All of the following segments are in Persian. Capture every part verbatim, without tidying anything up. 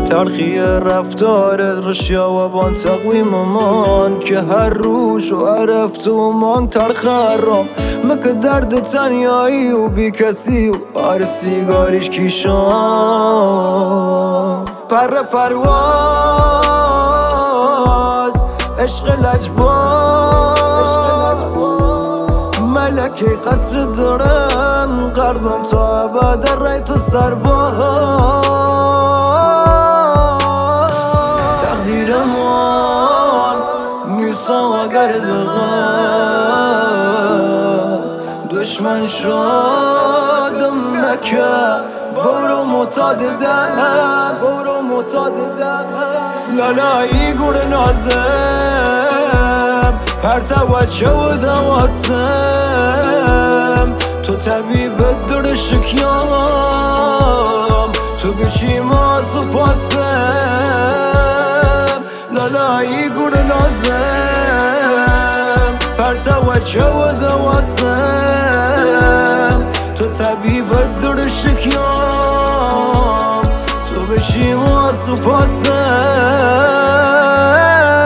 تلخی رفتارت رشیا و بان تقویم من که هر روش و عرفت و من تلخ رام مکه درد تنیایی و بی کسی و آر سیگاریش کیشان پر پرواز عشق لجباز ملکه قصر دارم قلبم تا ابد رای تو سرباز تقدیرمان نیستم اگر دقم دشمن شدم نکه برو متعددم برو متعددم لالایی گور نازم پرتو چو دواسم تو طبیب در شکیام تو بشی ما سپاسم لالایی گور نازم پرتو چو دواسم تو طبیب در شکیام تو بشی ما سپاسم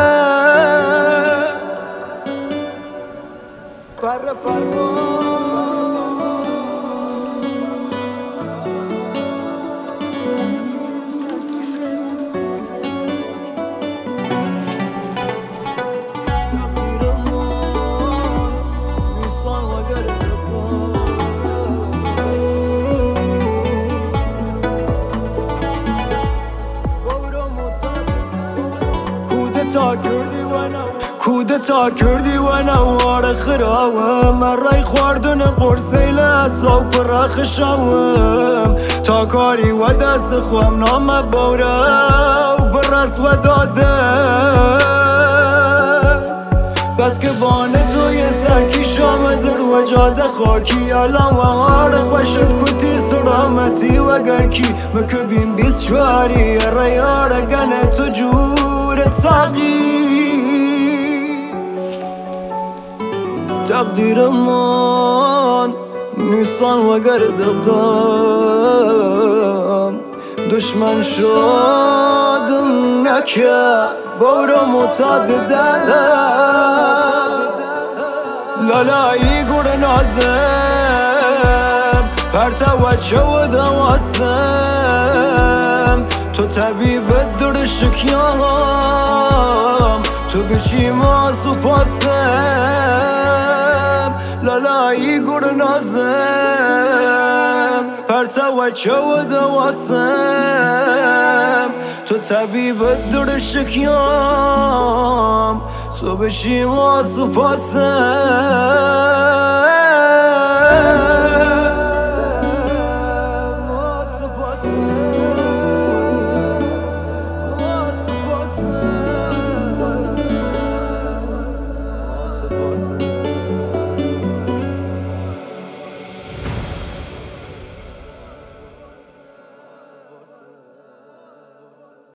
پر کودتا کردی و نوار خراوم من رای خواردن قرسیل اصاب پرخ شوم تا کاری و دست خوام نام بوره و برس و داده بس که بانه توی سرکی شام در و جاده خاکی الان و هار خوشت کتی سرامتی و گرکی مکه بین بیست شواری ریار گنه تو جور ساقی تقدیر من نیستان و گردقم دشمن شدم نکه برو متعددم لالایی گور نازم پرتو چو دواسم تو طبیب در شکیام تو بشی ما سپاسم لالایی گور نازم پرتو چو دواسم تو طبیب در شکیام تو بشی ما سپاسم